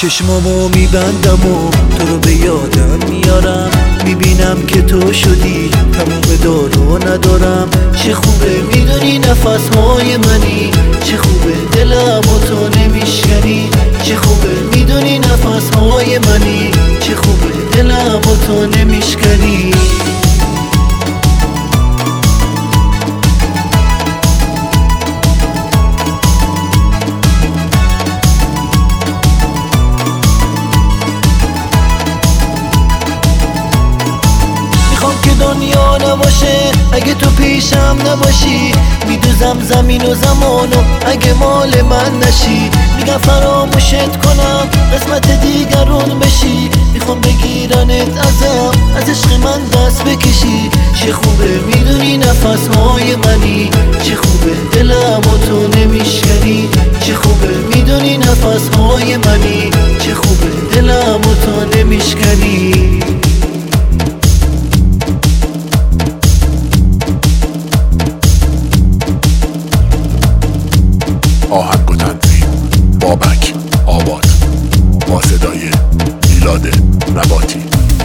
چشمامو میبندم و تو رو به یادم میارم، میبینم که تو شدی تموم دارو ندارم. چه خوبه میدونی نفسهای منی، چه خوبه دلم و تو نمیشکنی. چه خوبه میدونی نفسهای منی، چه خوبه دلم و تو نمیشکنی. که دنیا نباشه اگه تو پیشم نباشی، میدوزم زمین و زمانو اگه مال من نشی. میگم فراموشت کنم قسمت دیگرون بشی، میخوام بگیرنت ازم از عشق من دست بکشی. چه خوبه میدونی نفسهای منی، چه خوبه دلم و تو نمیشکنی. چه خوبه میدونی نفسهای منی، چه خوبه دلم و تو نمیشکنی. آهنگ و تنظیم بابک آباد با صدای میلاد نباتی.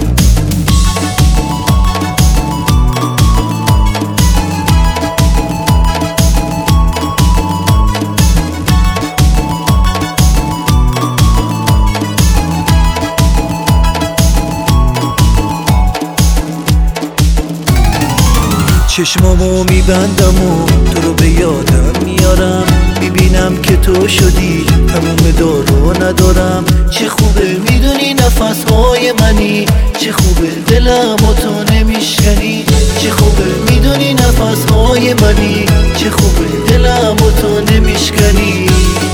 چشمامو میبندم و تو رو به یادم میارم، میبینم که تو شدی تموم دارو ندارم. چه خوبه میدونی نفسهای منی، چه خوبه دلم و تو نمیشکنی. چه خوبه میدونی نفسهای منی، چه خوبه دلم و تو نمیشکنی.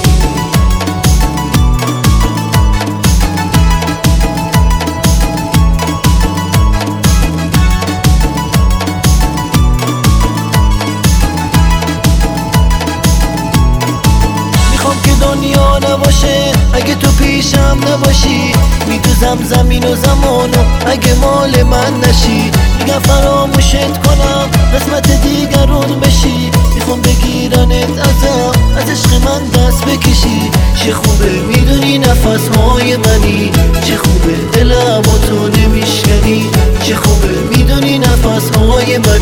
که دنیا نباشه اگه تو پیشم نباشی، میدوزم زمین و زمانو اگه مال من نشی. میگم فراموشت کنم قسمت دیگرون بشی، میخوام بگیرنت ازم از عشق من دست بکشی. چه خوبه میدونی نفسهای منی، چه خوبه دلم و تو نمیشکنی. چه خوبه میدونی نفسهای منی،